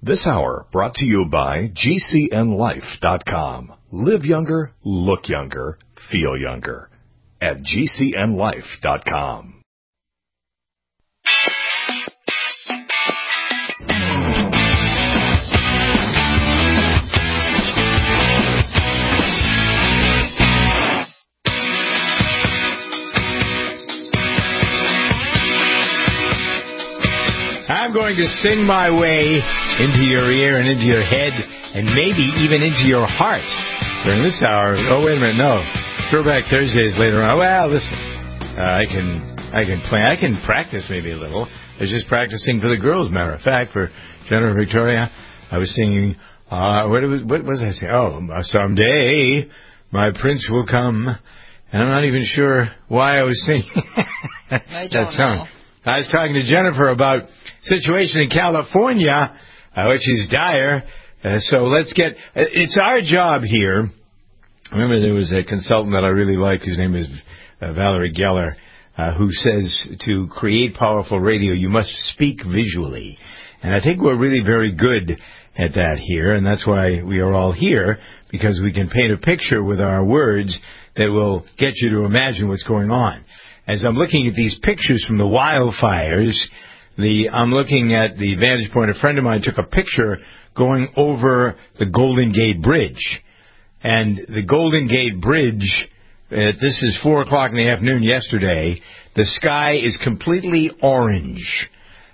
This hour brought to you by GCNLife.com. Live younger, look younger, feel younger at GCNLife.com. I'm going to sing my way into your ear and into your head and maybe even into your heart during this hour. Oh, wait a minute, no. Throwback Thursdays later on. Well, listen, I can play. I can practice maybe a little. I was just practicing for the girls, matter of fact, for Jennifer Victoria. I was singing, what was I saying? Oh, someday my prince will come. And I'm not even sure why I was singing that song. Know. I was talking to Jennifer about situation in California, which is dire. So let's get... It's our job here. Remember, there was a consultant that I really like, whose name is Valerie Geller, who says to create powerful radio, you must speak visually. And I think we're really very good at that here, and that's why we are all here, because we can paint a picture with our words that will get you to imagine what's going on. As I'm looking at these pictures from the wildfires, I'm looking at the vantage point. A friend of mine took a picture going over the Golden Gate Bridge. And the Golden Gate Bridge, this is 4 o'clock in the afternoon yesterday, the sky is completely orange.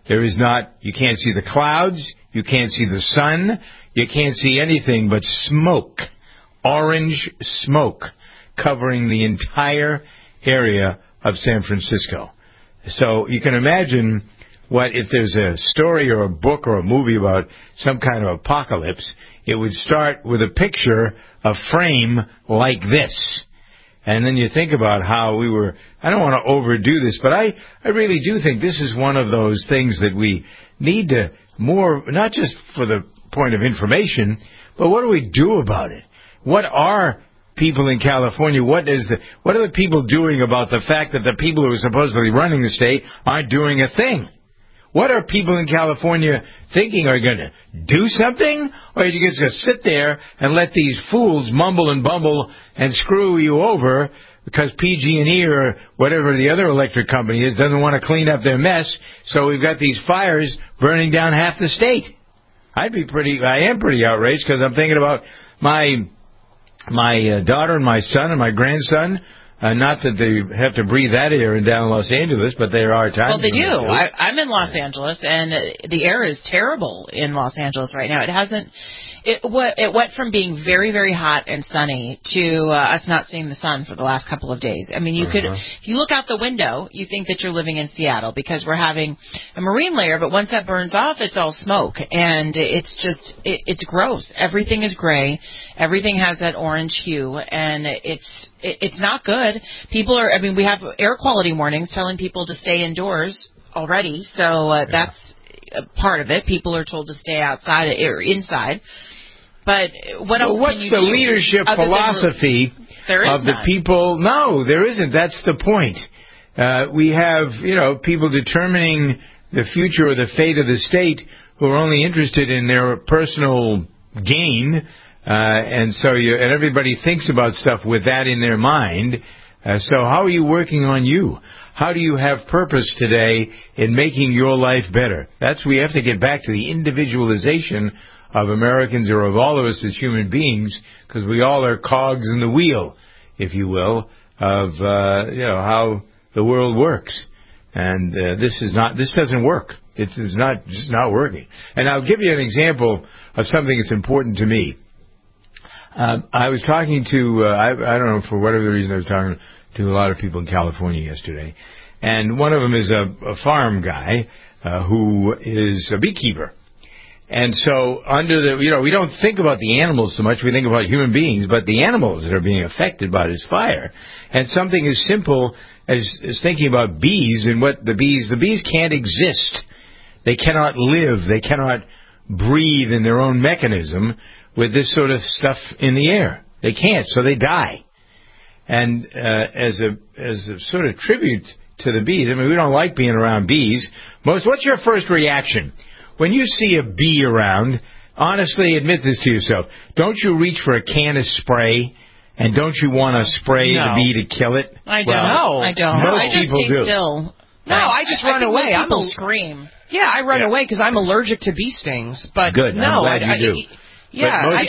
You can't see the clouds, you can't see the sun, you can't see anything but smoke, orange smoke, covering the entire area of San Francisco. So you can imagine if there's a story or a book or a movie about some kind of apocalypse, it would start with a picture, a frame like this. And then you think about how I don't want to overdo this, but I really do think this is one of those things that we need to more, not just for the point of information, but what do we do about it? What are people in California, what are the people doing about the fact that the people who are supposedly running the state aren't doing a thing? What are people in California thinking? Are you going to do something? Or are you just going to sit there and let these fools mumble and bumble and screw you over because PG&E or whatever the other electric company is doesn't want to clean up their mess, so we've got these fires burning down half the state? I am pretty outraged because I'm thinking about my daughter and my son and my grandson. Not that they have to breathe that air down in Los Angeles, but there are times. Well, they do. I'm in Los Angeles, and the air is terrible in Los Angeles right now. It went from being very, very hot and sunny to us not seeing the sun for the last couple of days. I mean, if you look out the window, you think that you're living in Seattle because we're having a marine layer, but once that burns off, it's all smoke, and it's gross. Everything is gray. Everything has that orange hue, and it's not good. We have air quality warnings telling people to stay indoors already, so that's a part of it. People are told to stay outside or inside. But what else? What's the leadership philosophy of the people? No, there isn't. That's the point. We have, people determining the future or the fate of the state who are only interested in their personal gain, and everybody thinks about stuff with that in their mind. So how are you working on you? How do you have purpose today in making your life better? We have to get back to the individualization of Americans, or of all of us as human beings, because we all are cogs in the wheel, if you will, of how the world works. And this doesn't work. It's just not working. And I'll give you an example of something that's important to me. I was talking to I don't know, for whatever reason, I was talking to a lot of people in California yesterday, and one of them is a farm guy who is a beekeeper. And so we don't think about the animals so much, we think about human beings, but the animals that are being affected by this fire. And something as simple as thinking about bees and the bees can't exist. They cannot live. They cannot breathe in their own mechanism with this sort of stuff in the air. They can't, so they die. And as a sort of tribute to the bees, we don't like being around bees. What's your first reaction when you see a bee around, honestly, admit this to yourself. Don't you reach for a can of spray? And don't you want to spray the bee to kill it? I don't. I don't. I just stay still. No, I just run away. People scream. Yeah, I run away because I'm allergic to bee stings. But good. No, I'm glad you do. Yeah,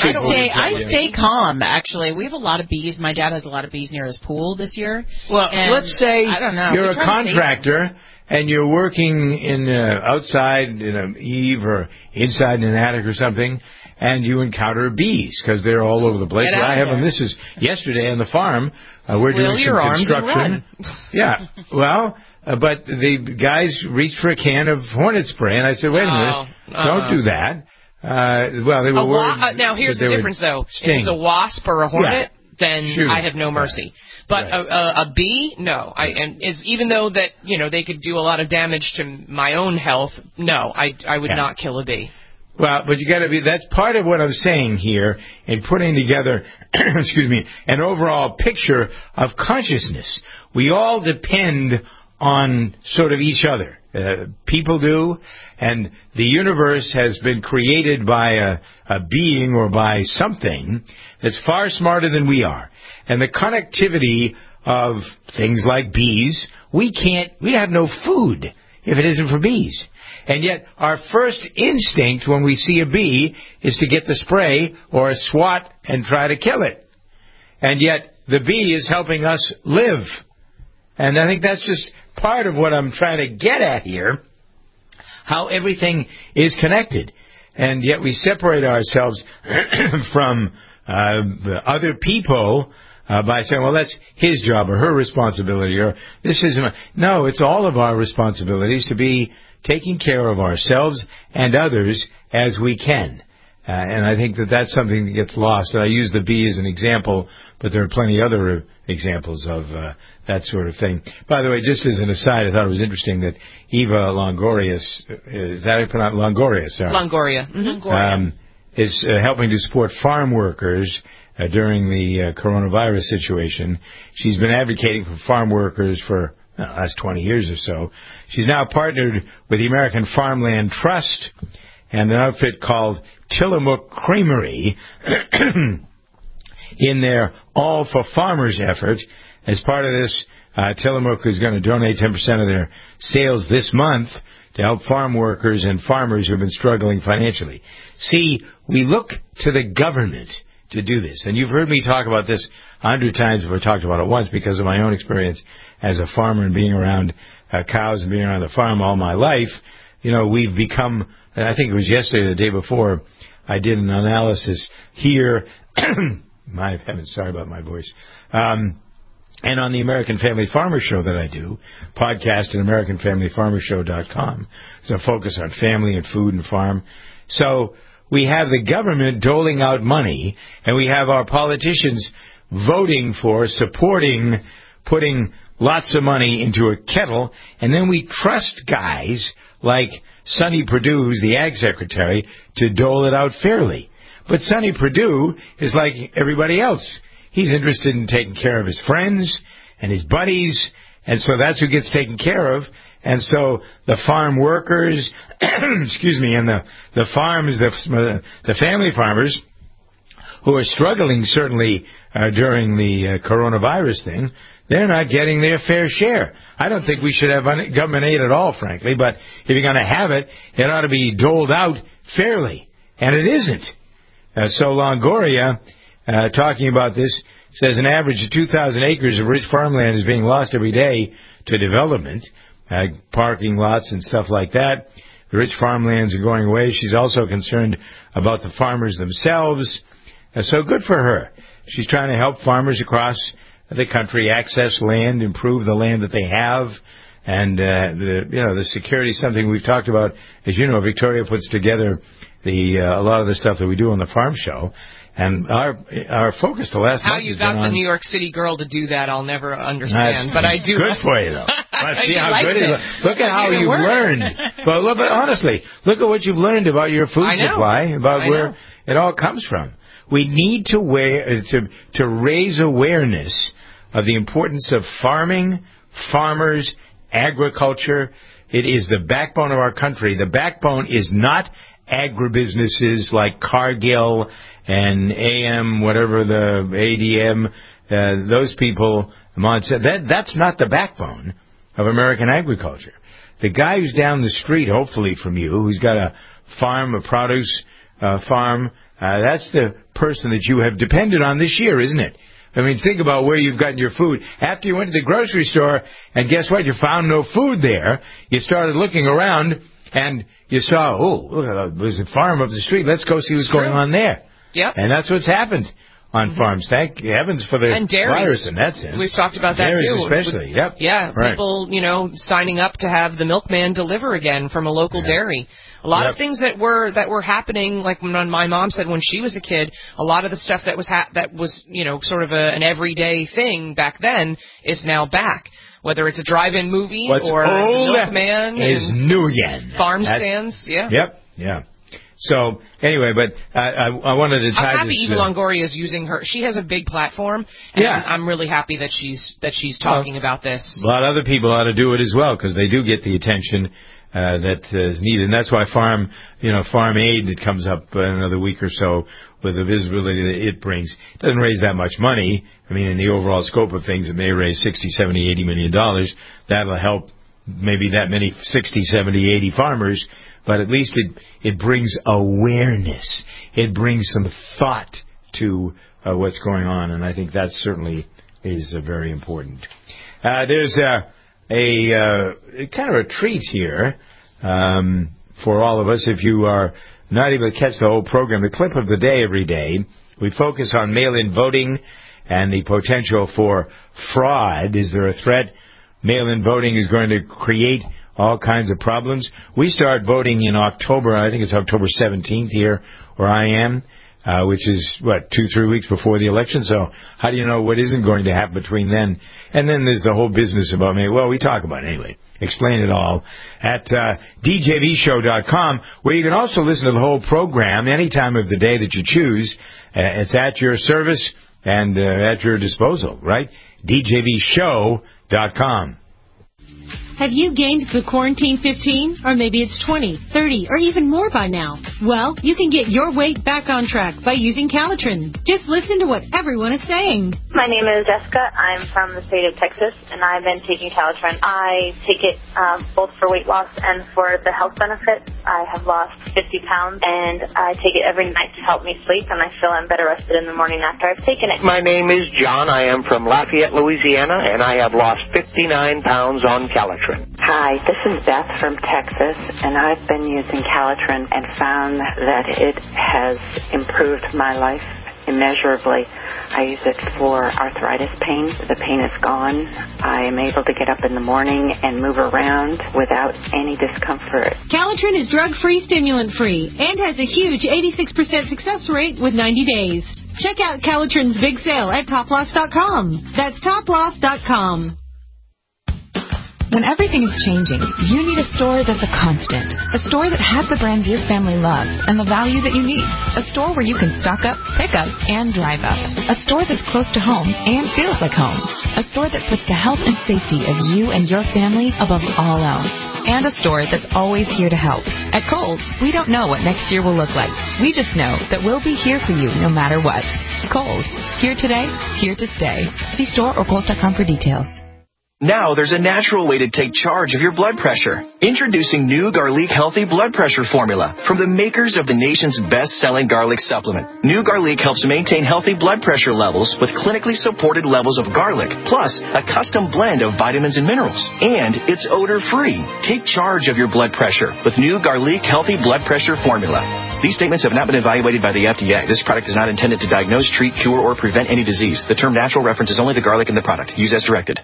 I stay calm. Actually, we have a lot of bees. My dad has a lot of bees near his pool this year. Well, let's say I don't know. You're a contractor and you're working in outside in an eave or inside in an attic or something, and you encounter bees because they're all over the place. I have them. This is yesterday on the farm. We're doing some construction. Yeah. Well. But the guys reached for a can of hornet spray, and I said, wait a minute, don't do that. They were worried. Now, here's the difference, though. If it's a wasp or a hornet, then I have no mercy. But a bee, no. Even though that, they could do a lot of damage to my own health, no, I would not kill a bee. Well, but you got to be. That's part of what I'm saying here in putting together, an overall picture of consciousness. We all depend on sort of each other. People do, and the universe has been created by a being or by something that's far smarter than we are. And the connectivity of things like bees, we'd have no food if it isn't for bees. And yet our first instinct when we see a bee is to get the spray or a swat and try to kill it. And yet the bee is helping us live. And I think that's just part of what I'm trying to get at here, how everything is connected. And yet we separate ourselves from other people by saying, well, that's his job or her responsibility, or this isn't. No, it's all of our responsibilities to be taking care of ourselves and others as we can. And I think that that's something that gets lost. And I use the bee as an example, but there are plenty of other examples of that sort of thing. By the way, just as an aside, I thought it was interesting that Eva Longoria, is that how you pronounce Longoria? Sorry. Longoria. Mm-hmm. Is helping to support farm workers during the coronavirus situation. She's been advocating for farm workers for the last 20 years or so. She's now partnered with the American Farmland Trust and an outfit called Tillamook Creamery in their All for Farmers effort. As part of this, Tillamook is going to donate 10% of their sales this month to help farm workers and farmers who have been struggling financially. See, we look to the government to do this. And you've heard me talk about this 100 times before. I talked about it once because of my own experience as a farmer and being around cows and being around the farm all my life. We've become, and I think it was yesterday or the day before, I did an analysis here. My heavens, sorry about my voice. And on the American Family Farmer Show that I do, podcast at AmericanFamilyFarmerShow.com. It's a focus on family and food and farm. So we have the government doling out money, and we have our politicians voting for, supporting, putting lots of money into a kettle, and then we trust guys like Sonny Perdue, who's the Ag Secretary, to dole it out fairly. But Sonny Perdue is like everybody else. He's interested in taking care of his friends and his buddies, and so that's who gets taken care of. And so the farm workers, and the farms, the family farmers who are struggling certainly during the coronavirus thing, they're not getting their fair share. I don't think we should have government aid at all, frankly, but if you're going to have it, it ought to be doled out fairly, and it isn't. So Longoria, talking about this, says an average of 2,000 acres of rich farmland is being lost every day to development, parking lots and stuff like that. The rich farmlands are going away. She's also concerned about the farmers themselves. So good for her. She's trying to help farmers across the country access land, improve the land that they have, and the security is something we've talked about. As you know, Victoria puts together a lot of the stuff that we do on the farm show. And our focus the last how month you got the New York City girl to do that, I'll never understand. But I do. Good for you, though. See how good it is. Look at how you've learned. But honestly, look at what you've learned about your food supply, about where it all comes from. We need to raise awareness of the importance of farming, farmers, agriculture. It is the backbone of our country. The backbone is not agribusinesses like Cargill and AM, whatever the ADM, those people, Monsanto. That's not the backbone of American agriculture. The guy who's down the street, hopefully from you, who's got a farm, a produce farm, that's the person that you have depended on this year, isn't it? I mean, think about where you've gotten your food. After you went to the grocery store, and guess what? You found no food there. You started looking around, and you saw, there's a farm up the street. Let's go see what's going on there. Yep. And that's what's happened on farms. Thank heavens for the virus in that sense. We've talked about that dairies too. Especially, yep. Yeah, right. People, signing up to have the milkman deliver again from a local dairy. A lot of things that were happening, like when my mom said when she was a kid, a lot of the stuff that was sort of an everyday thing back then is now back. Whether it's a drive-in movie or the milkman is new again. Farm stands, yeah. Yep, yeah. So anyway, but I wanted to tie I'm happy this. Eva Longoria is using her. She has a big platform, and I'm really happy that she's talking about this. A lot of other people ought to do it as well because they do get the attention that is needed, and that's why Farm Aid that comes up in another week or so with the visibility that it brings doesn't raise that much money. I mean, in the overall scope of things, it may raise $60, $70, $80 million. That'll help maybe that many 60, 70, 80 farmers. But at least it brings awareness. It brings some thought to what's going on, and I think that certainly is very important. There's a kind of a treat here for all of us. If you are not able to catch the whole program, the clip of the day every day, we focus on mail-in voting and the potential for fraud. Is there a threat? Mail-in voting is going to create all kinds of problems. We start voting in October. I think it's October 17th here where I am, which is, 2-3 weeks before the election. So how do you know what isn't going to happen between then? And then there's the whole business about me. Well, we talk about it anyway. Explain it all at djvshow.com, where you can also listen to the whole program any time of the day that you choose. It's at your service and at your disposal, right? djvshow.com. Have you gained the quarantine 15? Or maybe it's 20, 30, or even more by now? Well, you can get your weight back on track by using Calitrin. Just listen to what everyone is saying. My name is Jessica. I'm from the state of Texas, and I've been taking Calitrin. I take it both for weight loss and for the health benefits. I have lost 50 pounds, and I take it every night to help me sleep, and I feel I'm better rested in the morning after I've taken it. My name is John. I am from Lafayette, Louisiana, and I have lost 59 pounds on Calitrin. Hi, this is Beth from Texas, and I've been using Calitrin and found that it has improved my life immeasurably. I use it for arthritis pain. The pain is gone. I am able to get up in the morning and move around without any discomfort. Calitrin is drug-free, stimulant-free, and has a huge 86% success rate with 90 days. Check out Calitrin's big sale at toploss.com. That's toploss.com. When everything is changing, you need a store that's a constant. A store that has the brands your family loves and the value that you need. A store where you can stock up, pick up, and drive up. A store that's close to home and feels like home. A store that puts the health and safety of you and your family above all else. And a store that's always here to help. At Kohl's, we don't know what next year will look like. We just know that we'll be here for you no matter what. Kohl's. Here today, here to stay. See store or Kohl's.com for details. Now there's a natural way to take charge of your blood pressure. Introducing new Garlic Healthy Blood Pressure Formula from the makers of the nation's best-selling garlic supplement. New Garlic helps maintain healthy blood pressure levels with clinically supported levels of garlic, plus a custom blend of vitamins and minerals. And it's odor-free. Take charge of your blood pressure with new Garlic Healthy Blood Pressure Formula. These statements have not been evaluated by the FDA. This product is not intended to diagnose, treat, cure, or prevent any disease. The term natural references only the garlic in the product. Use as directed.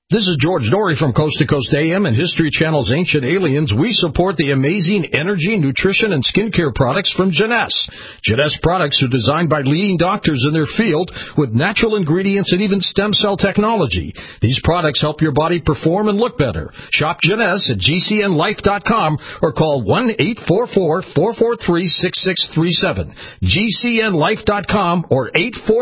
This is George Dory from Coast to Coast AM and History Channel's Ancient Aliens. We support the amazing energy, nutrition, and skincare products from Jeunesse. Jeunesse products are designed by leading doctors in their field with natural ingredients and even stem cell technology. These products help your body perform and look better. Shop Jeunesse at GCNlife.com or call 1-844-443-6637. GCNlife.com or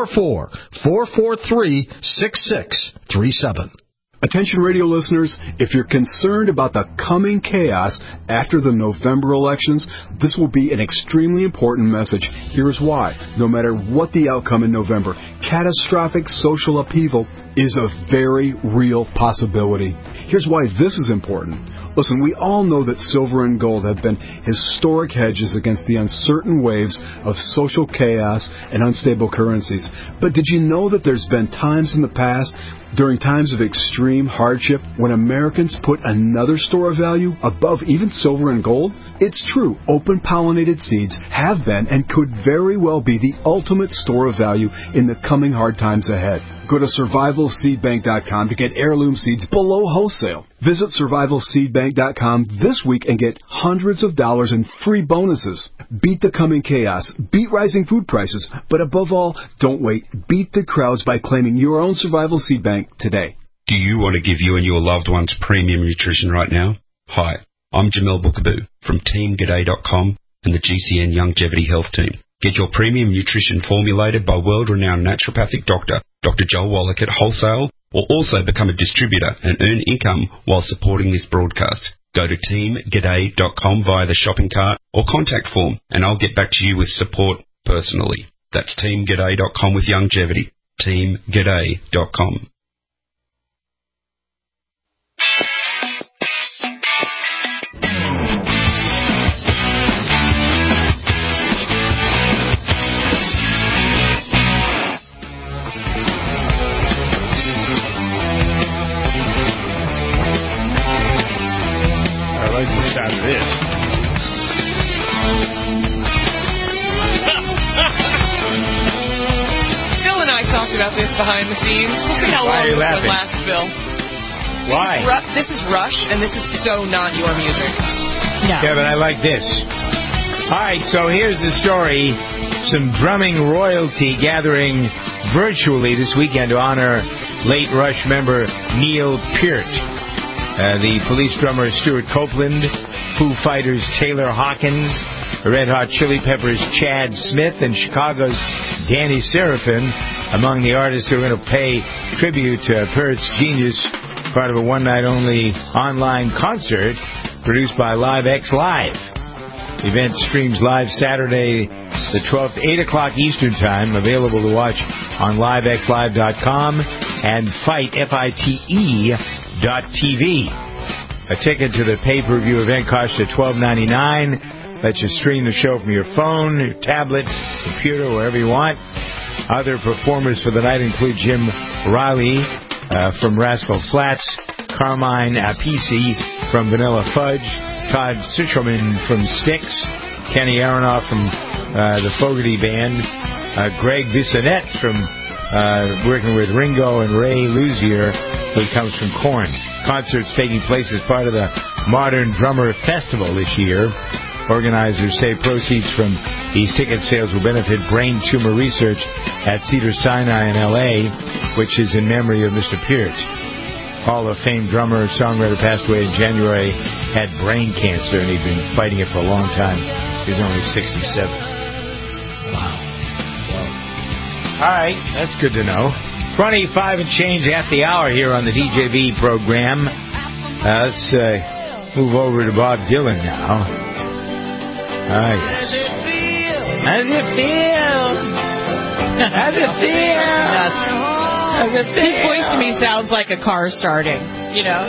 844-443-6637. Attention radio listeners, if you're concerned about the coming chaos after the November elections, this will be an extremely important message. Here's why. No matter what the outcome in November, catastrophic social upheaval is a very real possibility. Here's why this is important. Listen, we all know that silver and gold have been historic hedges against the uncertain waves of social chaos and unstable currencies. But did you know that there's been times in the past, during times of extreme hardship, when Americans put another store of value above even silver and gold? It's true, open-pollinated seeds have been and could very well be the ultimate store of value in the coming hard times ahead. Go to survivalseedbank.com to get heirloom seeds below wholesale. Visit survivalseedbank.com this week and get hundreds of dollars in free bonuses. Beat the coming chaos. Beat rising food prices. But above all, don't wait. Beat the crowds by claiming your own Survival Seed Bank today. Do you want to give you and your loved ones premium nutrition right now? Hi, I'm Jamel Bookaboo from TeamGaday.com and the GCN Longevity Health Team. Get your premium nutrition formulated by world-renowned naturopathic doctor, Dr. Joel Wallach at wholesale, or also become a distributor and earn income while supporting this broadcast. Go to teamgaday.com via the shopping cart or contact form, and I'll get back to you with support personally. That's teamgaday.com with longevity. teamgaday.com. I like the sound of this. Phil and I talked about this behind the scenes. We'll see how long this one lasts, Phil. Why? This is Rush, and this is so not your music. No. Yeah, but I like this. All right, so here's the story. Some drumming royalty gathering virtually this weekend to honor late Rush member Neil Peart. The Police drummer Stuart Copeland, Foo Fighters Taylor Hawkins, Red Hot Chili Peppers Chad Smith, and Chicago's Danny Seraphin among the artists who are going to pay tribute to Peart's genius, part of a one-night-only online concert produced by LiveX Live. The event streams live Saturday the 12th, 8 o'clock Eastern Time, available to watch on livexlive.com and FITE.TV. A ticket to the pay-per-view event costs you $12.99. Lets you stream the show from your phone, your tablet, computer, wherever you want. Other performers for the night include Jim Riley from Rascal Flatts, Carmine Appice from Vanilla Fudge, Todd Sucherman from Styx, Kenny Aronoff from the Fogerty Band, Greg Bissonette from working with Ringo and Ray Luzier, who comes from Korn. Concerts taking place as part of the Modern Drummer Festival this year. Organizers say proceeds from these ticket sales will benefit brain tumor research at Cedars-Sinai in L.A., which is in memory of Mr. Peart. Hall of Fame drummer, songwriter, passed away in January, had brain cancer, and he'd been fighting it for a long time. He was only 67. Wow. All right, that's good to know. 25 and change at the hour here on the DJV program. Let's move over to Bob Dylan now. Ah, yes. How's it feel? How's it feel? How's it feel? His voice to me sounds like a car starting, you know?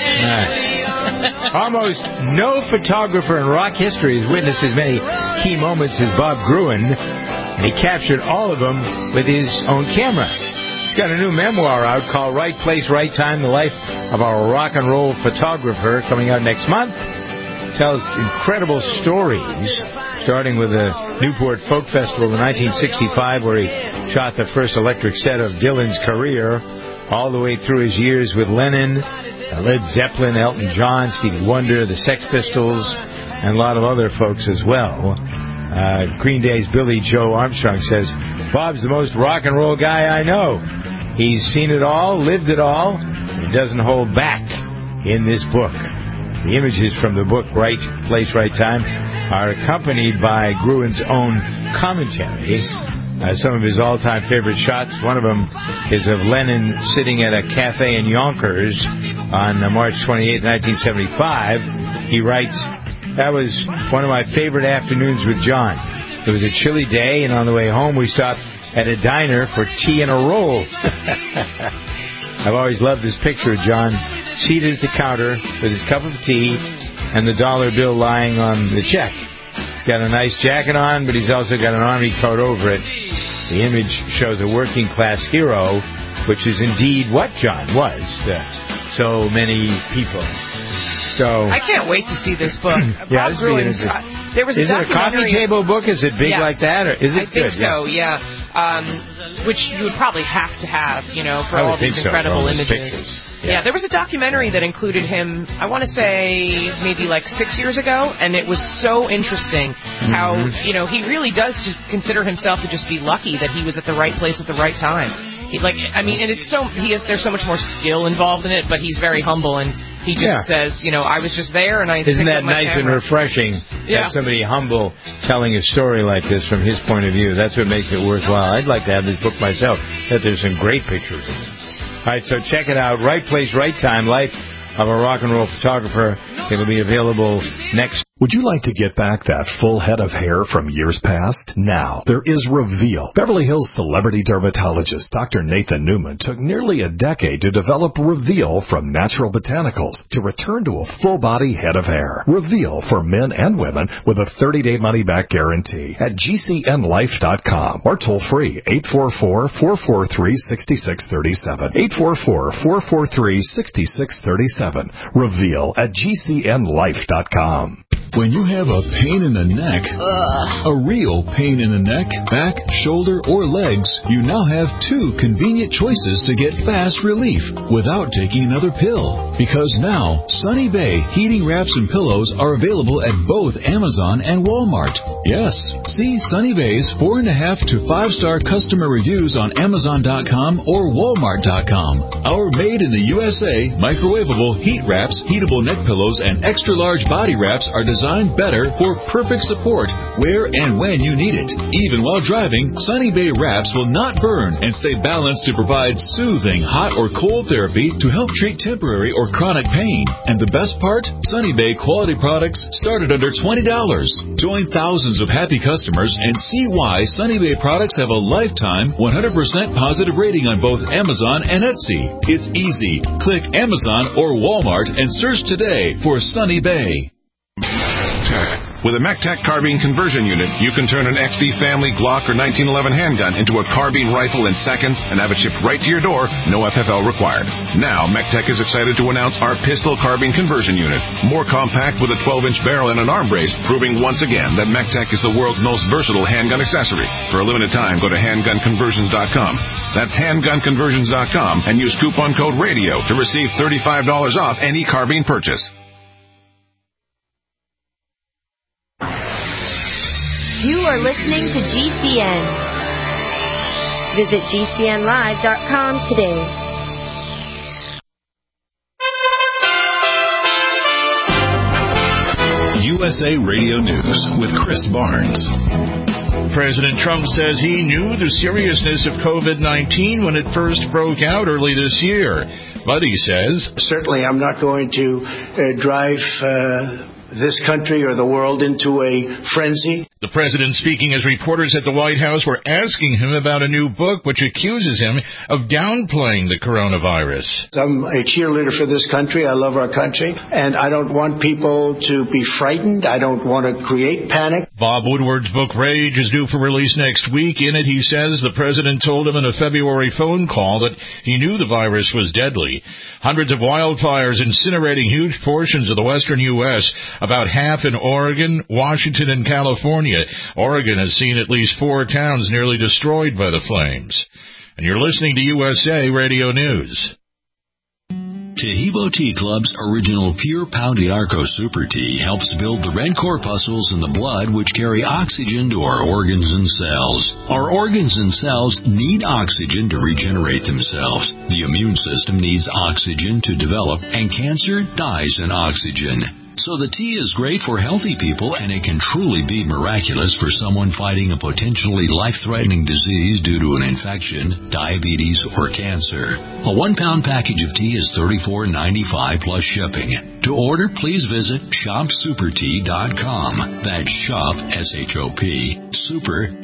Almost no photographer in rock history has witnessed as many key moments as Bob Gruen, and he captured all of them with his own camera. He's got a new memoir out called Right Place, Right Time, The Life of a Rock and Roll Photographer, coming out next month. Tells incredible stories, starting with the Newport Folk Festival in 1965, where he shot the first electric set of Dylan's career, all the way through his years with Lennon, Led Zeppelin, Elton John, Stevie Wonder, the Sex Pistols, and a lot of other folks as well. Green Day's Billy Joe Armstrong says, Bob's the most rock and roll guy I know. He's seen it all, lived it all, and doesn't hold back in this book. The images from the book, Right Place, Right Time, are accompanied by Gruen's own commentary. Some of his all-time favorite shots, one of them is of Lennon sitting at a cafe in Yonkers on March 28, 1975. He writes, that was one of my favorite afternoons with John. It was a chilly day, and on the way home we stopped at a diner for tea and a roll. I've always loved this picture of John seated at the counter with his cup of tea and the dollar bill lying on the check. He's got a nice jacket on, but he's also got an army coat over it. The image shows a working-class hero, which is indeed what John was to so many people. So I can't wait to see this book. Yeah, Bob Gruen's, there was is it a coffee table book? Is it big like that? Or is it I think so, yeah. Which you would probably have to have, for all these incredible images. Yeah, there was a documentary that included him, I want to say maybe like 6 years ago, and it was so interesting how, he really does just consider himself to just be lucky that he was at the right place at the right time. There's so much more skill involved in it, but he's very humble, and he just says, I was just there, and I Isn't that picked up my nice camera. and refreshing? Have somebody humble telling a story like this from his point of view. That's what makes it worthwhile. I'd like to have this book myself. There's some great pictures in it. All right, so check it out. Right Place, Right Time, Life of a Rock and Roll Photographer. It'll be available next. Would you like to get back that full head of hair from years past? Now, there is Reveal. Beverly Hills celebrity dermatologist Dr. Nathan Newman took nearly a decade to develop Reveal from natural botanicals to return to a full-body head of hair. Reveal for men and women with a 30-day money-back guarantee at GCNlife.com or toll-free 844-443-6637. 844-443-6637. Reveal at GCNlife.com. When you have a pain in the neck, a real pain in the neck, back, shoulder, or legs, you now have two convenient choices to get fast relief without taking another pill. Because now, Sunny Bay heating wraps and pillows are available at both Amazon and Walmart. Yes, see Sunny Bay's 4.5 to 5-star customer reviews on Amazon.com or Walmart.com. Our made in the USA microwavable heat wraps, heatable neck pillows, and extra large body wraps are designed better for perfect support where and when you need it. Even while driving, Sunny Bay wraps will not burn and stay balanced to provide soothing hot or cold therapy to help treat temporary or chronic pain. And the best part? Sunny Bay quality products start at under $20. Join thousands of happy customers and see why Sunny Bay products have a lifetime 100% positive rating on both Amazon and Etsy. It's easy. Click Amazon or Walmart and search today for Sunny Bay. With a MacTac carbine conversion unit, you can turn an XD family Glock or 1911 handgun into a carbine rifle in seconds and have it shipped right to your door, no FFL required. Now, MacTac is excited to announce our pistol carbine conversion unit. More compact with a 12-inch barrel and an arm brace, proving once again that MacTac is the world's most versatile handgun accessory. For a limited time, go to handgunconversions.com. That's handgunconversions.com and use coupon code RADIO to receive $35 off any carbine purchase. You are listening to GCN. Visit GCNlive.com today. USA Radio News with Chris Barnes. President Trump says he knew the seriousness of COVID-19 when it first broke out early this year. But he says, certainly I'm not going to drive this country or the world into a frenzy. The president speaking as reporters at the White House were asking him about a new book which accuses him of downplaying the coronavirus. I'm a cheerleader for this country. I love our country, and I don't want people to be frightened. I don't want to create panic. Bob Woodward's book Rage is due for release next week. In it, he says the president told him in a February phone call that he knew the virus was deadly. Hundreds of wildfires incinerating huge portions of the western U.S., about half in Oregon, Washington, and California. Oregon has seen at least 4 towns nearly destroyed by the flames. And you're listening to USA Radio News. Tahibo Tea Club's original pure pounded Arco Super Tea helps build the red corpuscles in the blood which carry oxygen to our organs and cells. Our organs and cells need oxygen to regenerate themselves. The immune system needs oxygen to develop, and cancer dies in oxygen. So the tea is great for healthy people, and it can truly be miraculous for someone fighting a potentially life-threatening disease due to an infection, diabetes, or cancer. A 1-pound package of tea is $34.95 plus shipping. To order, please visit shopsupertea.com. That's shop, S-H-O-P, super,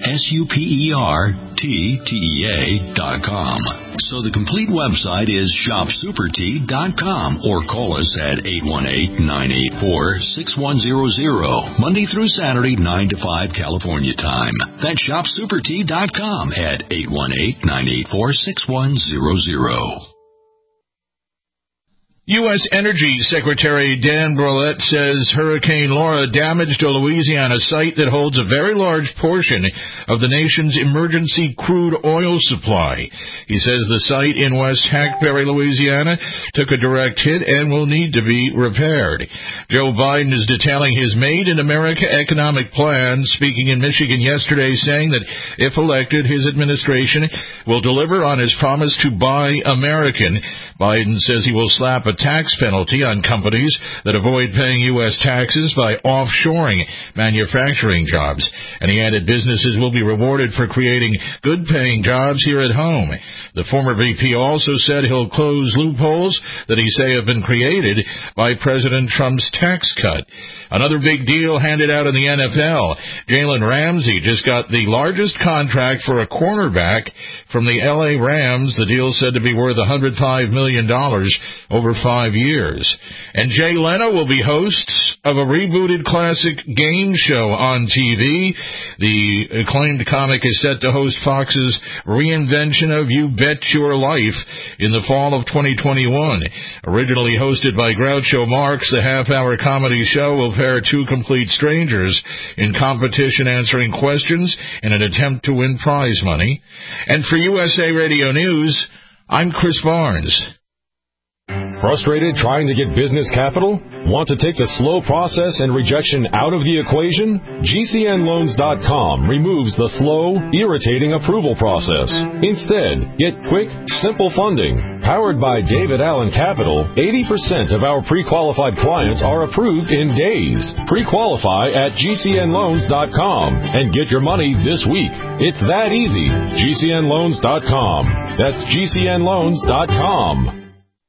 S-U-P-E-R-T-T-E-A.com. So the complete website is shopsupertea.com, or call us at 818-984-6100, Monday through Saturday, 9 to 5 California time. That's shopsupertea.com at 818-984-6100. U.S. Energy Secretary Dan Brouillette says Hurricane Laura damaged a Louisiana site that holds a very large portion of the nation's emergency crude oil supply. He says the site in West Hackberry, Louisiana, took a direct hit and will need to be repaired. Joe Biden is detailing his Made in America economic plan, speaking in Michigan yesterday, saying that if elected, his administration will deliver on his promise to buy American. Biden says he will slap a tax penalty on companies that avoid paying U.S. taxes by offshoring manufacturing jobs. And he added businesses will be rewarded for creating good-paying jobs here at home. The former VP also said he'll close loopholes that he say have been created by President Trump's tax cut. Another big deal handed out in the NFL. Jalen Ramsey just got the largest contract for a cornerback from the L.A. Rams. The deal said to be worth $105 million over 5 years. And Jay Leno will be host of a rebooted classic game show on TV. The acclaimed comic is set to host Fox's reinvention of You Bet Your Life in the fall of 2021. Originally hosted by Groucho Marx, the half-hour comedy show will pair two complete strangers in competition answering questions in an attempt to win prize money. And for USA Radio News, I'm Chris Barnes. Frustrated trying to get business capital? Want to take the slow process and rejection out of the equation? GCNLoans.com removes the slow, irritating approval process. Instead, get quick, simple funding. Powered by David Allen Capital, 80% of our pre-qualified clients are approved in days. Pre-qualify at GCNLoans.com and get your money this week. It's that easy. GCNLoans.com. That's GCNLoans.com.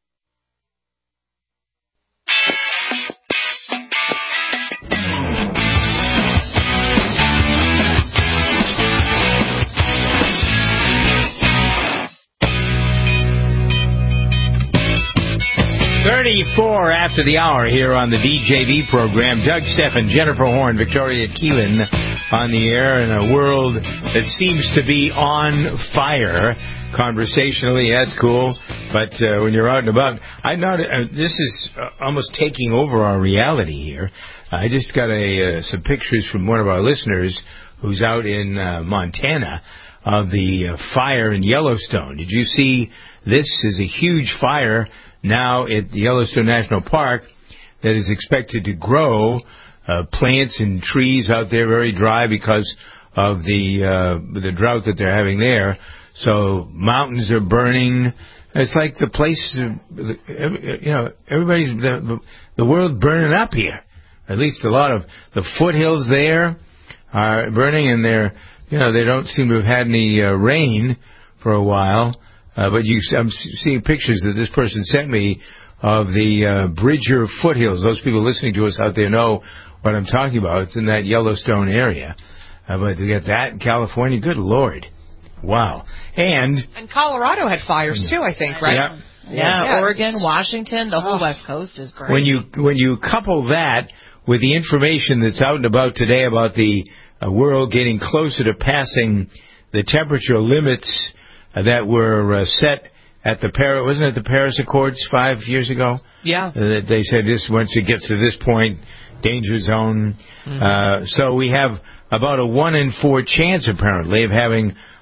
.34 after the hour here on the DJV program. Doug Steffen, Jennifer Horn, Victoria Keelan on the air in a world that seems to be on fire. Conversationally, that's cool. But when you're out and about, this is almost taking over our reality here. I just got some pictures from one of our listeners who's out in Montana of the fire in Yellowstone. Did you see this? Is a huge fire now at the Yellowstone National Park that is expected to grow plants and trees out there very dry because of the drought that they're having there. So mountains are burning. It's like the place, everybody's the world burning up here. At least a lot of the foothills there are burning, and they don't seem to have had any rain for a while. But I'm seeing pictures that this person sent me of the Bridger foothills. Those people listening to us out there know what I'm talking about. It's in that Yellowstone area. But to get that in California, good Lord. Wow. And Colorado had fires too, I think, right? Yeah, Oregon, Washington, the whole West Coast is great. When you couple that with the information that's out and about today about the world getting closer to passing the temperature limits that were set at the Paris Accords 5 years ago? Yeah. They said once it gets to this point, danger zone. Mm-hmm. So we have about a 1 in 4 chance, apparently, of having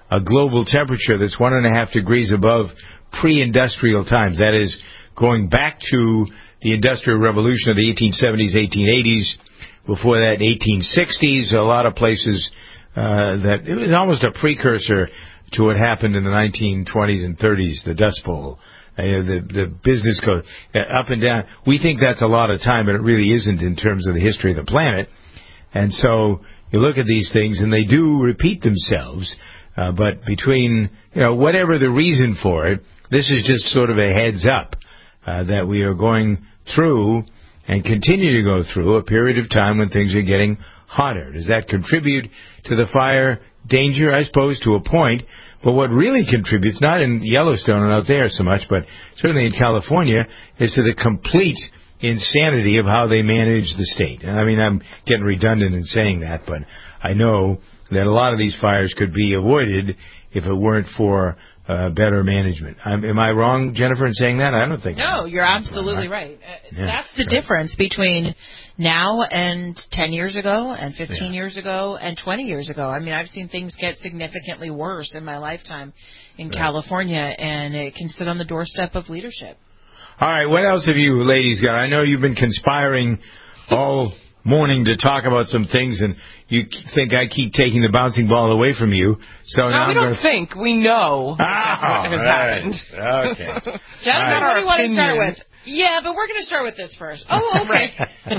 a global temperature that's 1.5 degrees above pre-industrial times. That is, going back to the Industrial Revolution of the 1870s, 1880s. Before that, 1860s. A lot of places that it was almost a precursor to what happened in the 1920s and 30s, the Dust Bowl. The business goes up and down. We think that's a lot of time, but it really isn't in terms of the history of the planet. And so you look at these things, and they do repeat themselves. But between, whatever the reason for it, this is just sort of a heads up that we are going through and continue to go through a period of time when things are getting hotter. Does that contribute to the fire danger? I suppose to a point. But what really contributes, not in Yellowstone and out there so much, but certainly in California, is to the complete insanity of how they manage the state. And I mean, I'm getting redundant in saying that, but I know that a lot of these fires could be avoided if it weren't for better management. Am I wrong, Jennifer, in saying that? I don't think No, you're absolutely right. That's the difference between now and 10 years ago and 15 years ago and 20 years ago. I mean, I've seen things get significantly worse in my lifetime in California, and it can sit on the doorstep of leadership. All right, what else have you ladies got? I know you've been conspiring all morning to talk about some things, and you think I keep taking the bouncing ball away from you. So now we don't think. We know what has happened. Okay. Gentlemen, what do you want to start with? Yeah, but we're going to start with this first. Oh, okay.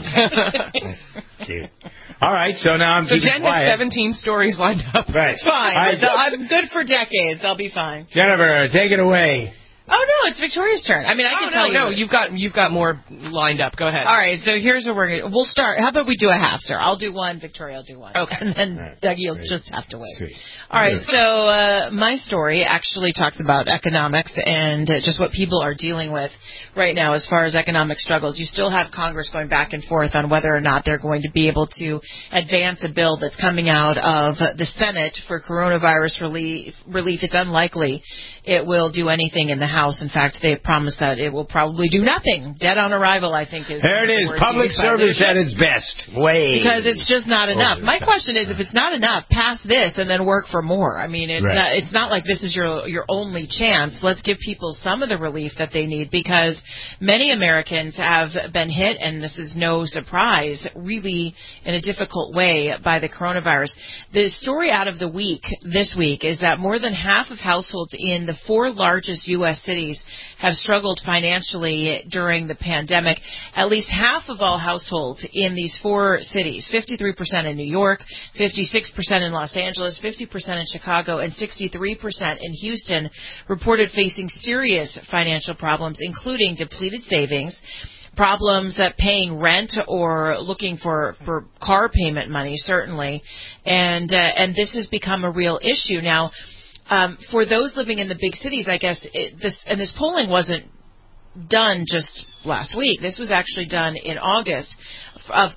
Cute. All right, so now I'm keeping Jen quiet. has 17 stories lined up. Right. It's fine. I'm good for decades. I'll be fine. Jennifer, take it away. Oh, no, it's Victoria's turn. I mean, I can tell you. No, you've got more lined up. Go ahead. All right, so here's what we'll start. How about we do a half, sir? I'll do one, Victoria will do one. Okay. And then Dougie, you'll just have to wait. Sweet. All right, so my story actually talks about economics and just what people are dealing with right now as far as economic struggles. You still have Congress going back and forth on whether or not they're going to be able to advance a bill that's coming out of the Senate for coronavirus relief. It's unlikely it will do anything in the House. In fact, they promised that it will probably do nothing. Dead on arrival, I think, is there. It is public service at its best. Because it's just not enough. My question is, if it's not enough, pass this and then work for more. I mean, it's not like this is your only chance. Let's give people some of the relief that they need, because many Americans have been hit, and this is no surprise, really in a difficult way by the coronavirus. The story out of the week this week is that more than half of households in the 4 largest U.S. cities have struggled financially during the pandemic. At least half of all households in these 4 cities, 53% in New York, 56% in Los Angeles, 50% in Chicago, and 63% in Houston, reported facing serious financial problems, including depleted savings, problems paying rent or looking for car payment money, certainly, and this has become a real issue now. For those living in the big cities, I guess this polling wasn't done just last week. This was actually done in August. Of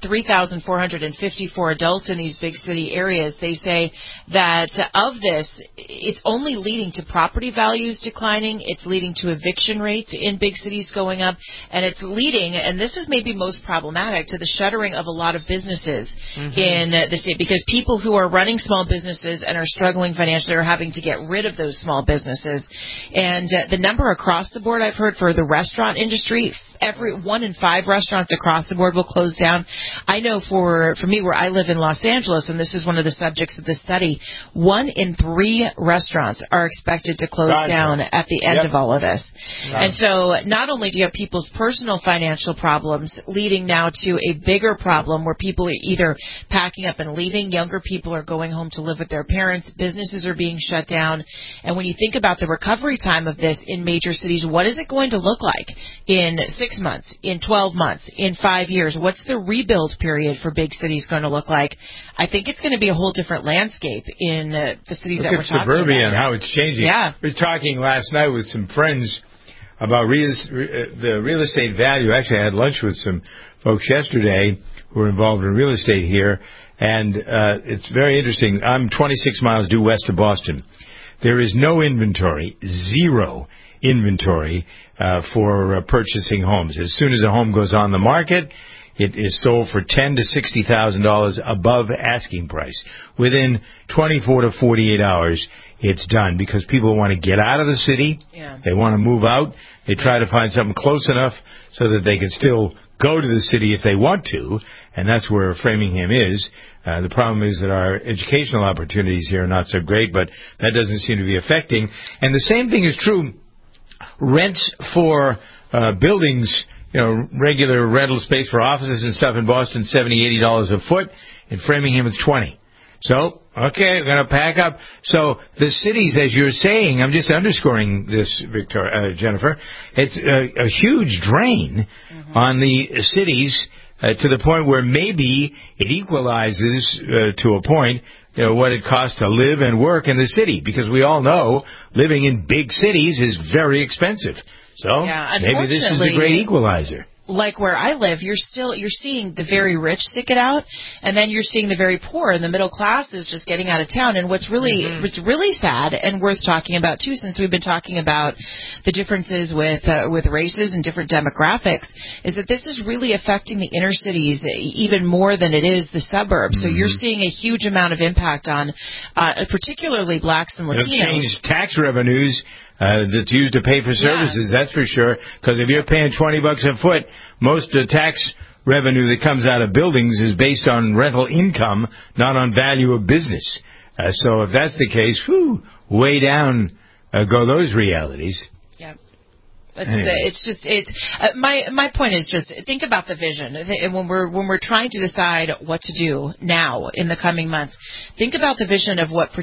3,454 adults in these big city areas, they say that of this, it's only leading to property values declining, it's leading to eviction rates in big cities going up, and it's leading, and this is maybe most problematic, to the shuttering of a lot of businesses in the state, because people who are running small businesses and are struggling financially are having to get rid of those small businesses. And the number across the board I've heard for the restaurant industry, every 1 in 5 restaurants across the board will close down. I know for me, where I live in Los Angeles, and this is one of the subjects of this study, 1 in 3 restaurants are expected to close down at the end of all of this. And so not only do you have people's personal financial problems leading now to a bigger problem where people are either packing up and leaving, younger people are going home to live with their parents, businesses are being shut down. And when you think about the recovery time of this in major cities, what is it going to look like in 6 months, in 12 months, in 5 years? What's the rebuild period for big cities going to look like? I think it's going to be a whole different landscape in the cities that we're talking about. Look at suburbia and how it's changing. Yeah. We were talking last night with some friends about the real estate value. Actually, I had lunch with some folks yesterday who are involved in real estate here, and it's very interesting. I'm 26 miles due west of Boston. There is no inventory, zero inventory for purchasing homes. As soon as a home goes on the market, it is sold for $10,000 to $60,000 above asking price. Within 24 to 48 hours, it's done, because people want to get out of the city. Yeah. They want to move out. They try to find something close enough so that they can still go to the city if they want to, and that's where Framingham is. The problem is that our educational opportunities here are not so great, but that doesn't seem to be affecting. And the same thing is true. Rents for buildings, regular rental space for offices and stuff in Boston, $70, $80 a foot. In Framingham, it's $20. So, okay, we're going to pack up. So the cities, as you're saying, I'm just underscoring this, Jennifer, it's a huge drain on the cities to the point where maybe it equalizes to a point what it costs to live and work in the city, because we all know living in big cities is very expensive. So maybe this is the great equalizer. Like where I live, you're seeing the very rich stick it out, and then you're seeing the very poor, and the middle class is just getting out of town. And what's really sad and worth talking about too, since we've been talking about the differences with races and different demographics, is that this is really affecting the inner cities even more than it is the suburbs. So you're seeing a huge amount of impact on particularly blacks and Latinos. They've changed tax revenues that's used to pay for services, that's for sure. Because if you're paying $20 a foot, most of the tax revenue that comes out of buildings is based on rental income, not on value of business. So if that's the case, way down go those realities. Yep. My point is just think about the vision. When we're trying to decide what to do now in the coming months, think about the vision of what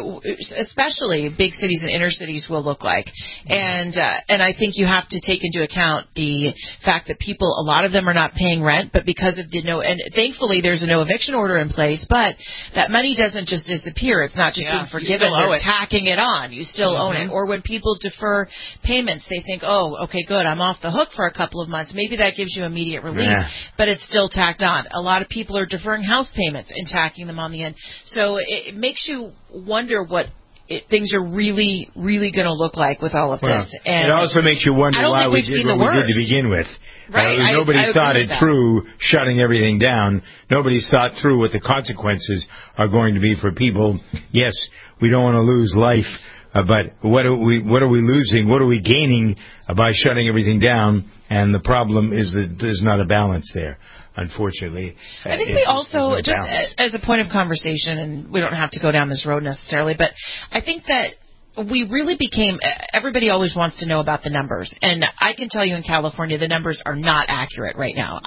especially big cities and inner cities will look like. And I think you have to take into account the fact that a lot of them are not paying rent, but because of and thankfully there's a no eviction order in place, but that money doesn't just disappear. It's not just being forgiven. They're tacking it on. You still own it. Or when people defer payments, they think, okay, good, I'm off the hook for a couple of months. Maybe that gives you immediate relief, but it's still tacked on. A lot of people are deferring house payments and tacking them on the end. So it makes you wonder what things are really, really going to look like with all of this. And it also makes you wonder why we did what we did to begin with. Right. Nobody thought it through shutting everything down. Nobody's thought through what the consequences are going to be for people. Yes, we don't want to lose life. But what are we losing? What are we gaining by shutting everything down? And the problem is that there's not a balance there, unfortunately. I think we also, just as a point of conversation, and we don't have to go down this road necessarily, but I think that we really everybody always wants to know about the numbers. And I can tell you in California, the numbers are not accurate right now.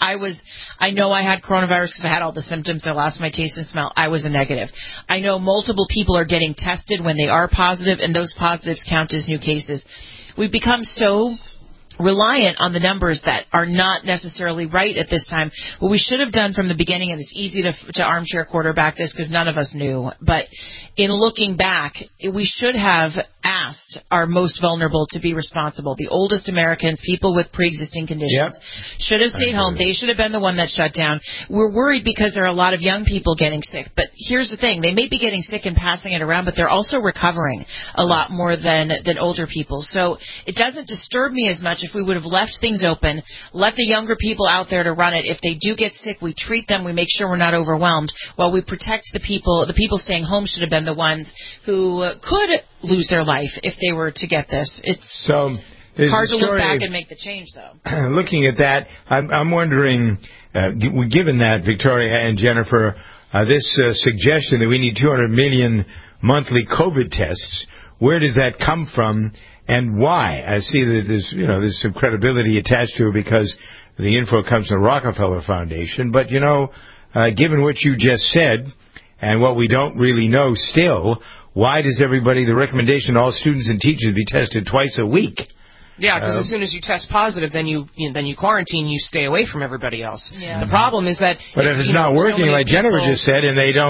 I know I had coronavirus because I had all the symptoms. I lost my taste and smell. I was a negative. I know multiple people are getting tested when they are positive, and those positives count as new cases. We've become so reliant on the numbers that are not necessarily right at this time. What we should have done from the beginning, and it's easy to armchair quarterback this because none of us knew, but in looking back, we should have asked our most vulnerable to be responsible. The oldest Americans, people with pre-existing conditions, should have stayed home. They should have been the one that shut down. We're worried because there are a lot of young people getting sick, but here's the thing. They may be getting sick and passing it around, but they're also recovering a lot more than older people. So it doesn't disturb me as much if we would have left things open, let the younger people out there to run it. If they do get sick, we treat them, we make sure we're not overwhelmed, while we protect the people. The people staying home should have been the ones who could lose their life if they were to get this. It's hard to look back and make the change, though. Looking at that, I'm wondering, given that, Victoria and Jennifer, this suggestion that we need 200 million monthly COVID tests, where does that come from? And why? I see that there's some credibility attached to it because the info comes from the Rockefeller Foundation. But, given what you just said and what we don't really know still, why does the recommendation all students and teachers be tested twice a week? Yeah, because as soon as you test positive, then you quarantine, you stay away from everybody else. Yeah. The problem is that... But if it's not working, like Jennifer just said, and they're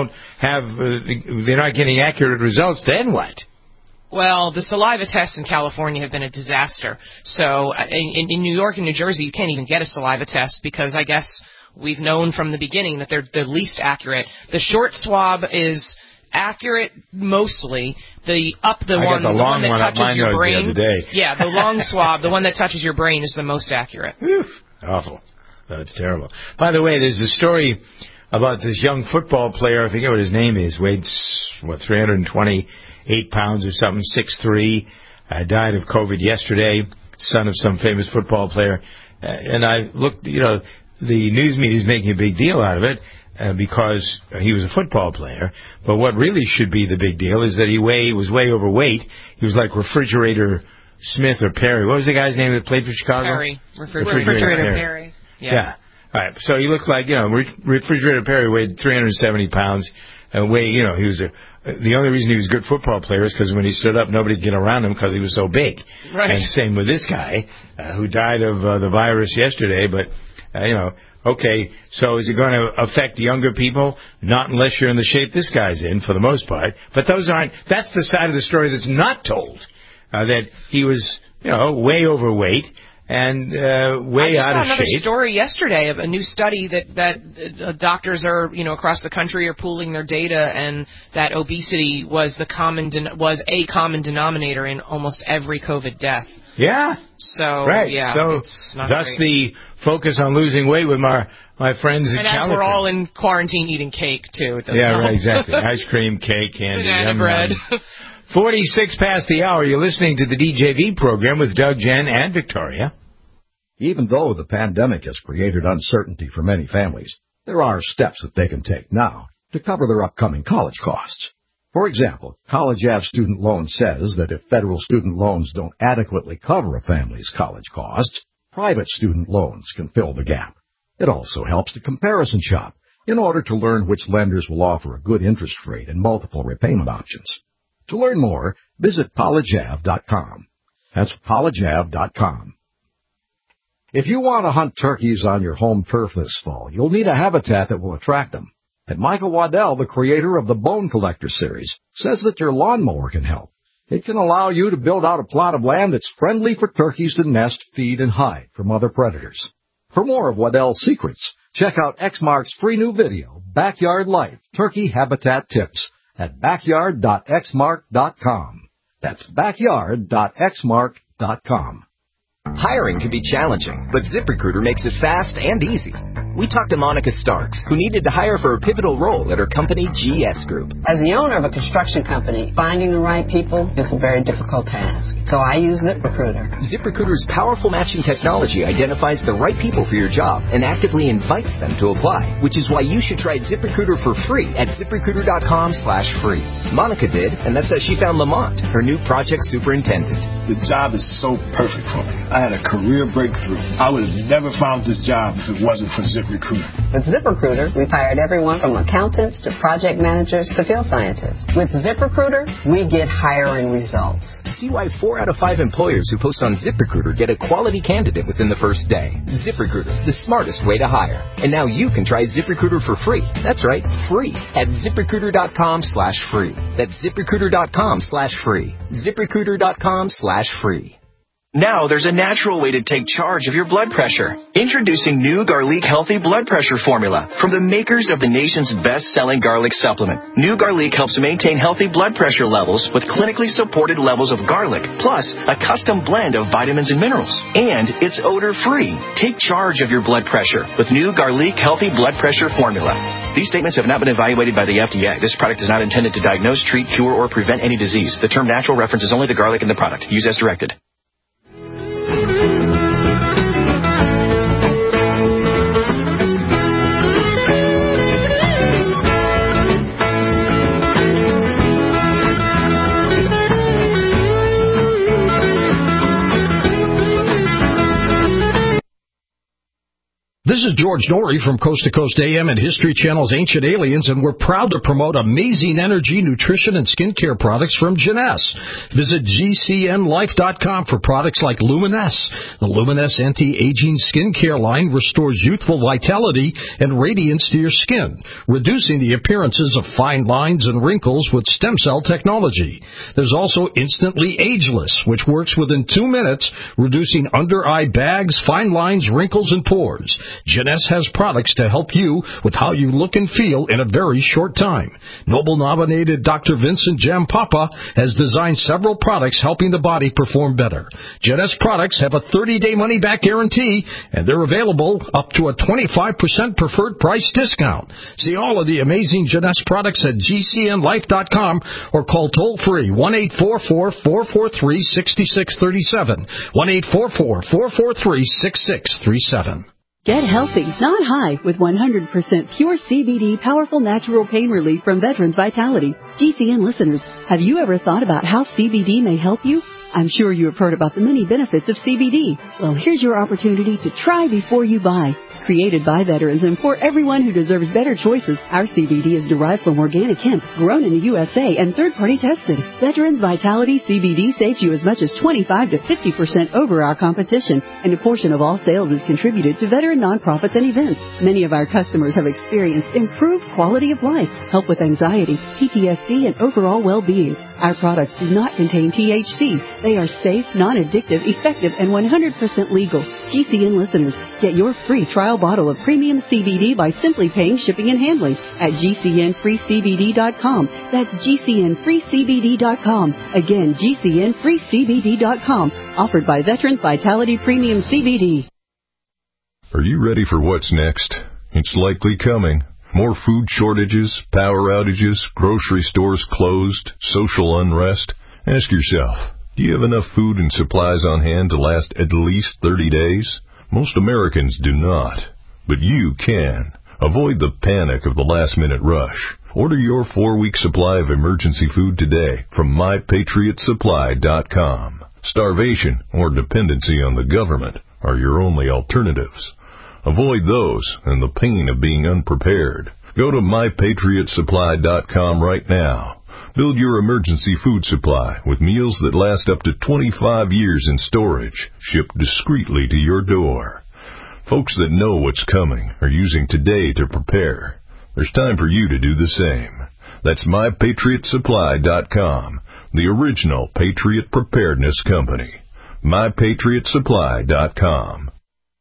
not getting accurate results, then what? Well, the saliva tests in California have been a disaster. So in New York and New Jersey, you can't even get a saliva test because I guess we've known from the beginning that they're the least accurate. The short swab is accurate mostly. The one that touches your brain. Yeah, the long swab, the one that touches your brain, is the most accurate. Awful. That's terrible. By the way, there's a story about this young football player. I forget what his name is. Weighed 328 8 pounds or something, 6'3", died of COVID yesterday, son of some famous football player. And I looked, the news media is making a big deal out of it because he was a football player. But what really should be the big deal is that he was way overweight. He was like Refrigerator Smith or Perry. What was the guy's name that played for Chicago? Perry. Refrigerator Perry. Yeah. All right. So he looked like, Refrigerator Perry weighed 370 pounds. He was the only reason he was a good football player is because when he stood up, nobody could get around him because he was so big. Right. And same with this guy who died of the virus yesterday. But, okay, so is it going to affect younger people? Not unless you're in the shape this guy's in, for the most part. But that's the side of the story that's not told, that he was, way overweight. And way out of shape. I saw another story yesterday of a new study that doctors are, across the country are pooling their data, and that obesity was a common denominator in almost every COVID death. Yeah. So right. Yeah. So it's not thus great. the focus on losing weight with my friends at And as we're all in quarantine eating cake too. Right, exactly. Ice cream, cake, candy, banana bread. 46 past the hour. You're listening to the DJV program with Doug, Jen, and Victoria. Even though the pandemic has created uncertainty for many families, there are steps that they can take now to cover their upcoming college costs. For example, College Ave Student Loan says that if federal student loans don't adequately cover a family's college costs, private student loans can fill the gap. It also helps to comparison shop in order to learn which lenders will offer a good interest rate and multiple repayment options. To learn more, visit collegeave.com. That's collegeave.com. If you want to hunt turkeys on your home turf this fall, you'll need a habitat that will attract them. And Michael Waddell, the creator of the Bone Collector series, says that your lawnmower can help. It can allow you to build out a plot of land that's friendly for turkeys to nest, feed, and hide from other predators. For more of Waddell's secrets, check out Exmark's free new video, Backyard Life Turkey Habitat Tips, at backyard.exmark.com. That's backyard.exmark.com. Hiring can be challenging, but ZipRecruiter makes it fast and easy. We talked to Monica Starks, who needed to hire for a pivotal role at her company, GS Group. As the owner of a construction company, finding the right people is a very difficult task. So I use ZipRecruiter. ZipRecruiter's powerful matching technology identifies the right people for your job and actively invites them to apply, which is why you should try ZipRecruiter for free at ZipRecruiter.com/free. Monica did, and that's how she found Lamont, her new project superintendent. The job is so perfect for me. I had a career breakthrough. I would have never found this job if it wasn't for ZipRecruiter. With ZipRecruiter, we've hired everyone from accountants to project managers to field scientists. With ZipRecruiter, we get hiring results. See why 4 out of 5 employers who post on ZipRecruiter get a quality candidate within the first day. ZipRecruiter, the smartest way to hire. And now you can try ZipRecruiter for free. That's right, free at ZipRecruiter.com/free. That's ZipRecruiter.com/free. ZipRecruiter.com/free. Now there's a natural way to take charge of your blood pressure. Introducing new Garlic Healthy Blood Pressure Formula from the makers of the nation's best-selling garlic supplement. New Garlic helps maintain healthy blood pressure levels with clinically supported levels of garlic, plus a custom blend of vitamins and minerals. And it's odor-free. Take charge of your blood pressure with new Garlic Healthy Blood Pressure Formula. These statements have not been evaluated by the FDA. This product is not intended to diagnose, treat, cure, or prevent any disease. The term natural references only the garlic in the product. Use as directed. This is George Norrie from Coast to Coast AM and History Channel's Ancient Aliens, and we're proud to promote amazing energy, nutrition, and skincare products from Jeunesse. Visit GCNlife.com for products like Luminesse. The Luminesse anti-aging skincare line restores youthful vitality and radiance to your skin, reducing the appearances of fine lines and wrinkles with stem cell technology. There's also Instantly Ageless, which works within 2 minutes, reducing under-eye bags, fine lines, wrinkles, and pores. Jeunesse has products to help you with how you look and feel in a very short time. Nobel-nominated Dr. Vincent Jampapa has designed several products helping the body perform better. Jeunesse products have a 30-day money-back guarantee, and they're available up to a 25% preferred price discount. See all of the amazing Jeunesse products at GCNlife.com or call toll-free 1-844-443-6637, 1-844-443-6637. Get healthy, not high, with 100% pure CBD powerful natural pain relief from Veterans Vitality. GCN listeners, have you ever thought about how CBD may help you? I'm sure you have heard about the many benefits of CBD. Well, here's your opportunity to try before you buy. Created by veterans and for everyone who deserves better choices, our CBD is derived from organic hemp, grown in the USA, and third-party tested. Veterans Vitality CBD saves you as much as 25 to 50% over our competition, and a portion of all sales is contributed to veteran nonprofits and events. Many of our customers have experienced improved quality of life, help with anxiety, PTSD, and overall well-being. Our products do not contain THC. They are safe, non-addictive, effective, and 100% legal. GCN listeners, get your free trial bottle of premium CBD by simply paying shipping and handling at GCNFreeCBD.com. That's GCNFreeCBD.com. Again, GCNFreeCBD.com. Offered by Veterans Vitality Premium CBD. Are you ready for what's next? It's likely coming. More food shortages, power outages, grocery stores closed, social unrest. Ask yourself, do you have enough food and supplies on hand to last at least 30 days? Most Americans do not, but you can. Avoid the panic of the last-minute rush. Order your 4-week supply of emergency food today from MyPatriotSupply.com. Starvation or dependency on the government are your only alternatives. Avoid those and the pain of being unprepared. Go to MyPatriotSupply.com right now. Build your emergency food supply with meals that last up to 25 years in storage, shipped discreetly to your door. Folks that know what's coming are using today to prepare. There's time for you to do the same. That's MyPatriotSupply.com, the original Patriot Preparedness Company. MyPatriotSupply.com.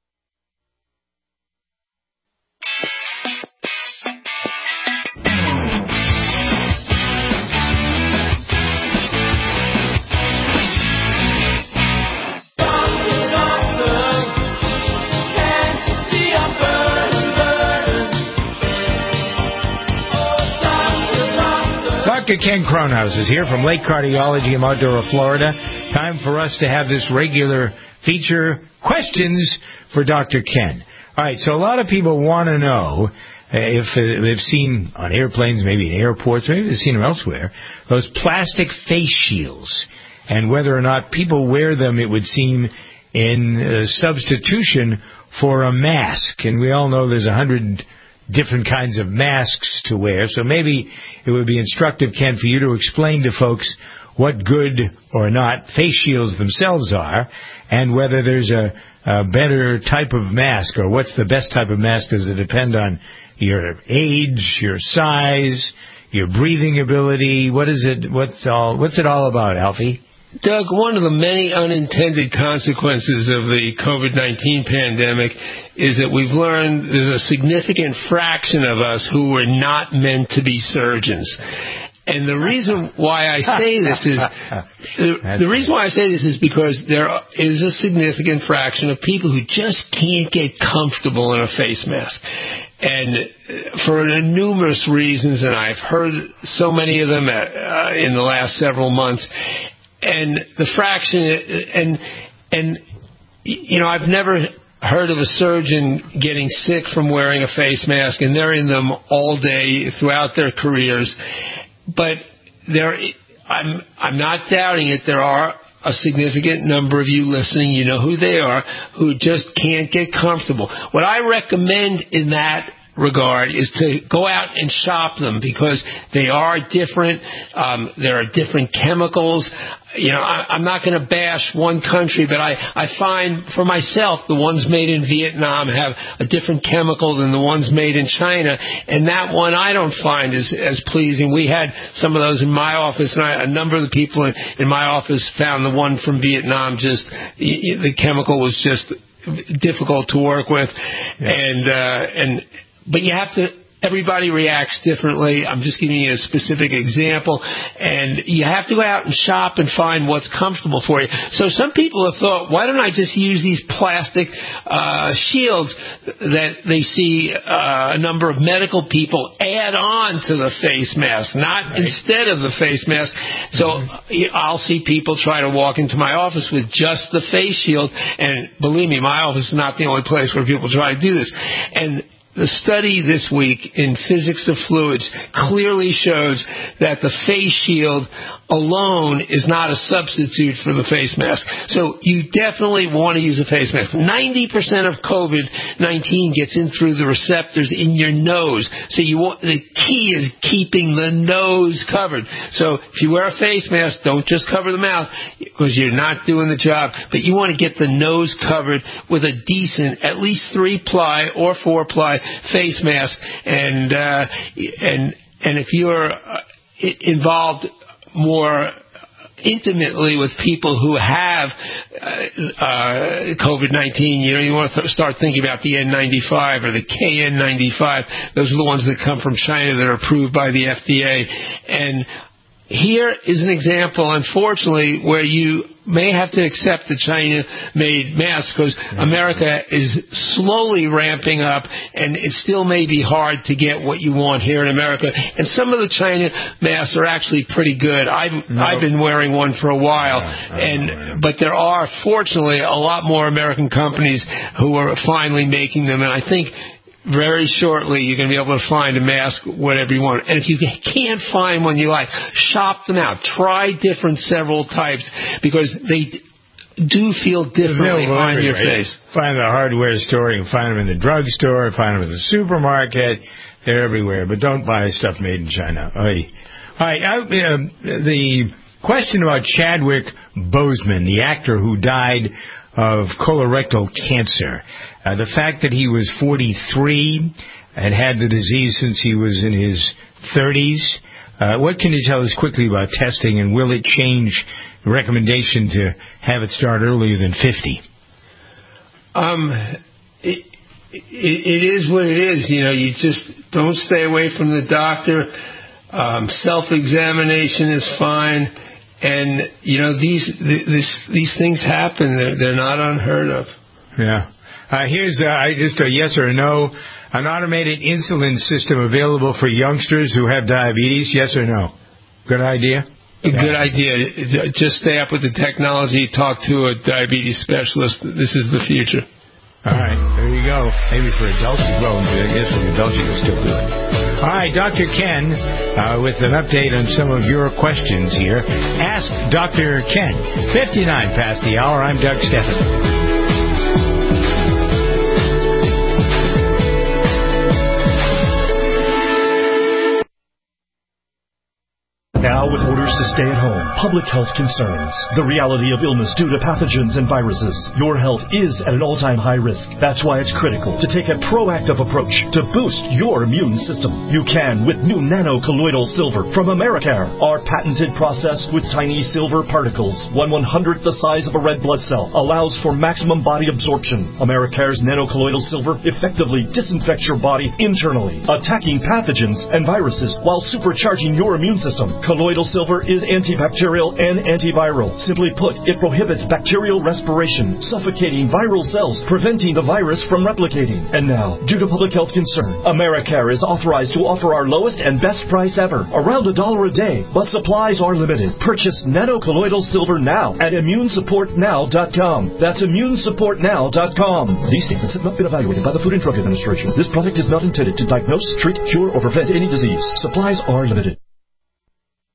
Dr. Ken Kronhaus is here from Lake Cardiology in Mount Florida. Time for us to have this regular feature, Questions for Dr. Ken. All right, so a lot of people want to know if they've seen on airplanes, maybe in airports, maybe they've seen them elsewhere, those plastic face shields, and whether or not people wear them, it would seem, in substitution for a mask. And we all know there's 100 different kinds of masks to wear, so maybe it would be instructive, Ken, for you to explain to folks what good or not face shields themselves are, and whether there's a better type of mask, or what's the best type of mask. Does it depend on your age, your size, your breathing ability? What's it all about, Alfie? Doug, one of the many unintended consequences of the COVID-19 pandemic is that we've learned there's a significant fraction of us who were not meant to be surgeons. And the reason why I say this is because there is a significant fraction of people who just can't get comfortable in a face mask. And for numerous reasons, and I've heard so many of them in the last several months. And the fraction, and you know, I've never heard of a surgeon getting sick from wearing a face mask, and they're in them all day throughout their careers. But I'm not doubting it. There are a significant number of you listening, you know who they are, who just can't get comfortable. What I recommend in that regard is to go out and shop them, because they are different. There are different chemicals. You know, I'm not going to bash one country, but I find for myself the ones made in Vietnam have a different chemical than the ones made in China, and that one I don't find as pleasing. We had some of those in my office, and a number of the people in my office found the one from Vietnam the chemical was just difficult to work with, but you have to. Everybody reacts differently. I'm just giving you a specific example. And you have to go out and shop and find what's comfortable for you. So some people have thought, why don't I just use these plastic shields that they see a number of medical people add on to the face mask, not instead of the face mask. So I'll see people try to walk into my office with just the face shield. And believe me, my office is not the only place where people try to do this. And the study this week in Physics of Fluids clearly shows that the face shield alone is not a substitute for the face mask. So you definitely want to use a face mask. 90% of COVID-19 gets in through the receptors in your nose. So the key is keeping the nose covered. So if you wear a face mask, don't just cover the mouth because you're not doing the job. But you want to get the nose covered with a decent, at least 3-ply or 4-ply face mask. And if you're involved more intimately with people who have COVID-19, you want to start thinking about the N95 or the KN95. Those are the ones that come from China that are approved by the FDA. And here is an example, unfortunately, where you may have to accept the China-made masks because America is slowly ramping up, and it still may be hard to get what you want here in America. And some of the China masks are actually pretty good. I've been wearing one for a while, but there are, fortunately, a lot more American companies who are finally making them, and I think very shortly you're going to be able to find a mask, whatever you want. And if you can't find one you like, shop them out. Try several types, because they do feel differently on your face. Find them at the hardware store, you can find them in the drugstore, find them at the supermarket. They're everywhere, but don't buy stuff made in China. All right, the question about Chadwick Boseman, the actor who died of colorectal cancer. The fact that he was 43 and had the disease since he was in his 30s. What can you tell us quickly about testing, and will it change the recommendation to have it start earlier than 50? It is what it is. You just don't stay away from the doctor. Self-examination is fine. And, these things happen. They're not unheard of. Yeah. Here's just a yes or no. An automated insulin system available for youngsters who have diabetes, yes or no? Good idea? Good idea. Just stay up with the technology. Talk to a diabetes specialist. This is the future. All right. There you go. Maybe for adults as well. I guess for adults you can still do it. All right. Dr. Ken with an update on some of your questions here. Ask Dr. Ken. 59 past the hour. I'm Doug Stephan. Now, with orders to stay at home, public health concerns, the reality of illness due to pathogens and viruses, your health is at an all-time high risk. That's why it's critical to take a proactive approach to boost your immune system. You can with new nano-colloidal silver from Americare. Our patented process with tiny silver particles, 1/100th the size of a red blood cell, allows for maximum body absorption. Americare's nano-colloidal silver effectively disinfects your body internally, attacking pathogens and viruses while supercharging your immune system. Colloidal silver is antibacterial and antiviral. Simply put, it prohibits bacterial respiration, suffocating viral cells, preventing the virus from replicating. And now, due to public health concern, Americare is authorized to offer our lowest and best price ever, around $1 a day, but supplies are limited. Purchase nano-colloidal silver now at immunesupportnow.com. That's immunesupportnow.com. These statements have not been evaluated by the Food and Drug Administration. This product is not intended to diagnose, treat, cure, or prevent any disease. Supplies are limited.